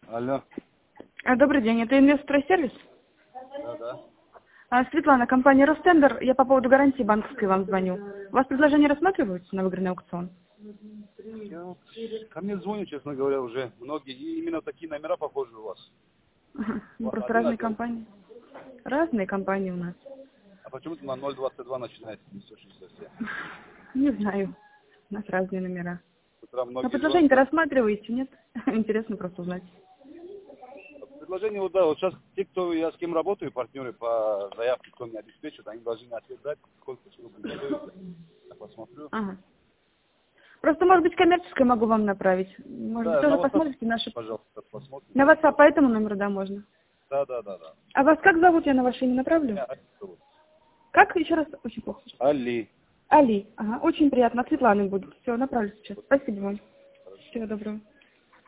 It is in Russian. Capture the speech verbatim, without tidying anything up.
Алло. А, Добрый день, это инвестор-сервис? Да, да. А, Светлана, компания Ростендер. Я по поводу гарантии банковской вам звоню. У вас предложение рассматриваются на выигранный аукцион? Я... Ко мне звонят, честно говоря, уже многие. И именно такие номера похожи у вас. Ага, У ну, вас просто один разные отдел. компании. Разные компании у нас. А почему-то на ноль двадцать два начинается сто шестьдесят семь. Не знаю. У нас разные номера. С утра А многие предложение-то звонят. рассматриваете, нет? Интересно просто узнать. Предложение, вот да, вот сейчас те, кто я с кем работаю, партнеры по заявке, кто меня обеспечит, они должны мне ответ дать, сколько что будет стоить. Я посмотрю. Ага. Просто, может быть, коммерческое могу вам направить. Может быть, Да, на тоже WhatsApp, посмотрите наши... пожалуйста, посмотрим. На WhatsApp по этому номеру, да, можно. Да, да, да, да. А вас как зовут? Я на ваше имя направлю? Меня Али зовут. Как? Еще раз? Очень плохо. Али. Али. Ага, очень приятно. От Светланы будет. Все, направлю сейчас. Спасибо вам. Всего доброго.